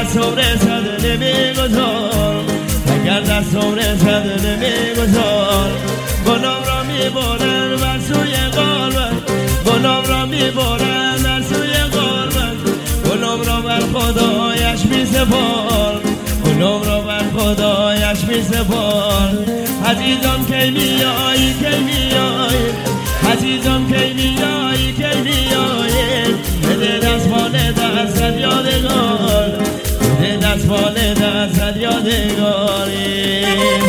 دستم رسد نمیگذار اگر دستم رسد نمیگذار گلم را میبرن بر سوی قلبم گلم را میبرن در سوی قلبم گلم را بر خدایش میسپار گلم را بر خدایش میسپار عزیزم کی میایی کی میایی عزیزم کی میایی کی میایی بده دستمال دستت یادگار بده دستمال دستت یادگاری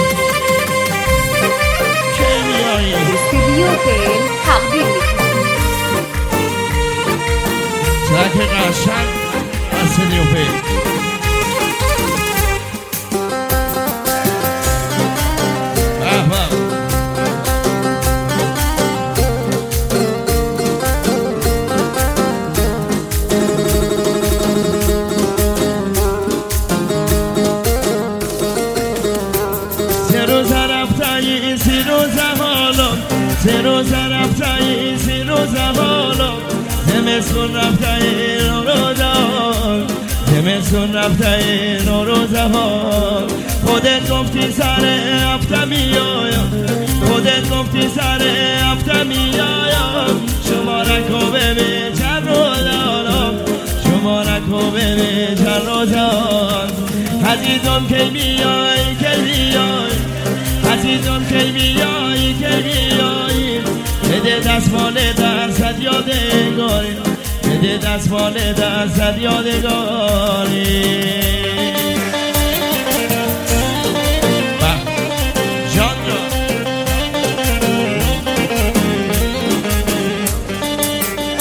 کی میایی استودیو فیل تقدیم ترک قشنگ استودیو فیل سه روز رفتایی سی روز حالم زمستون رفتایی نوروزهان زمستون رفتایی نوروزهان خودت گفتی سر هفته میایم خودت گفتی سر هفته میایم شما رکو ببین چند روز حالم شما رکو ببین چند روز حال عزیزم کی میای کی میای عزیزم کی میایی کی میایی بده دستمال دستت یادگاری بده دستمال دستت یادگاری